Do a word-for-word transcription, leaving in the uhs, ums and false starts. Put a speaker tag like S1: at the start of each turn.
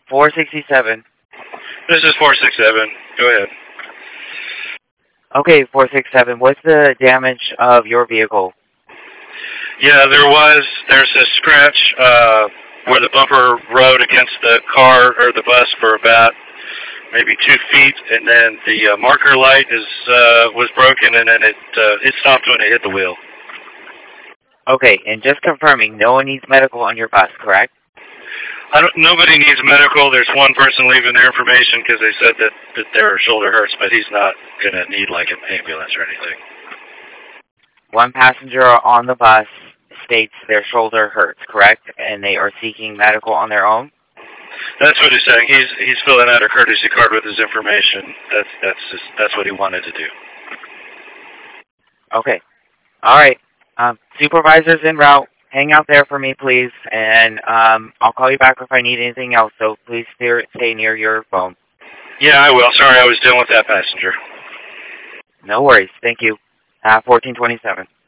S1: four sixty-seven.
S2: This is four six seven. Go ahead.
S1: Okay, four six seven. What's the damage of your vehicle?
S2: Yeah, there was. There's a scratch uh, where the bumper rode against the car or the bus for about maybe two feet, and then the uh, marker light is uh, was broken, and then it uh, it stopped when it hit the wheel.
S1: Okay, and just confirming, no one needs medical on your bus, correct?
S2: I don't, nobody needs medical. There's one person leaving their information because they said that, that their shoulder hurts, but he's not going to need like an ambulance or anything.
S1: One passenger on the bus states their shoulder hurts, correct? And they are seeking medical on their own?
S2: That's what he's saying. He's he's filling out a courtesy card with his information. That's that's just, that's what he wanted to do.
S1: Okay. All right. Um, supervisor's en route. Hang out there for me, please, and um, I'll call you back if I need anything else, so please stay, stay near your phone.
S2: Yeah, I will. Sorry, I was dealing with that passenger.
S1: No worries. Thank you. Uh, fourteen twenty-seven.